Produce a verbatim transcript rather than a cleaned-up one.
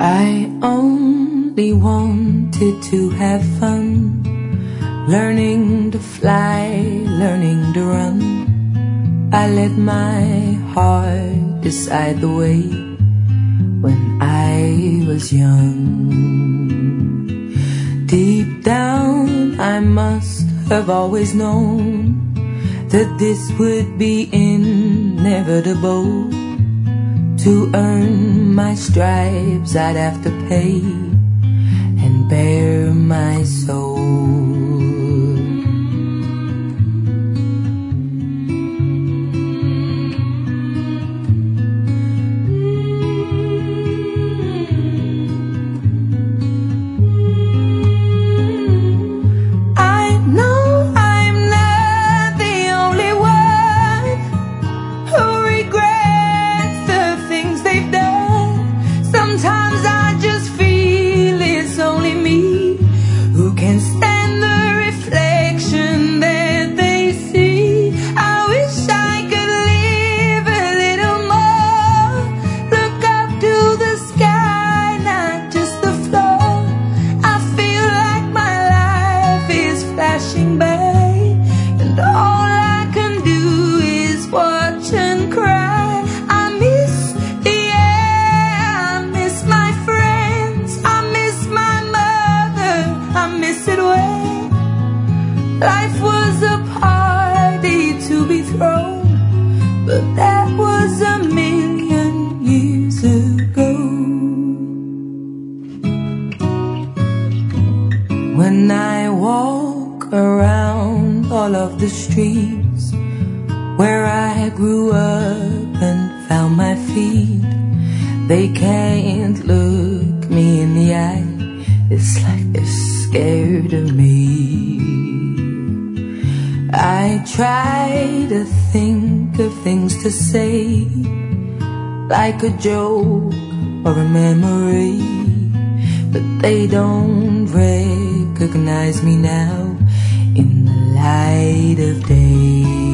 I only wanted to have fun, learning to fly, learning to run. I let my heart decide the way when I was young. Deep down I must have always known that this would be inevitable. To earn my stripes I'd have to pay and bare my soul. Life was a party to be thrown, but that was a million years ago. When I walk around all of the streets where I grew up and found my feet, they can't look me in the eye. It's like they're scared of me. I try to think of things to say, like a joke or a memory, but they don't recognize me now in the light of day.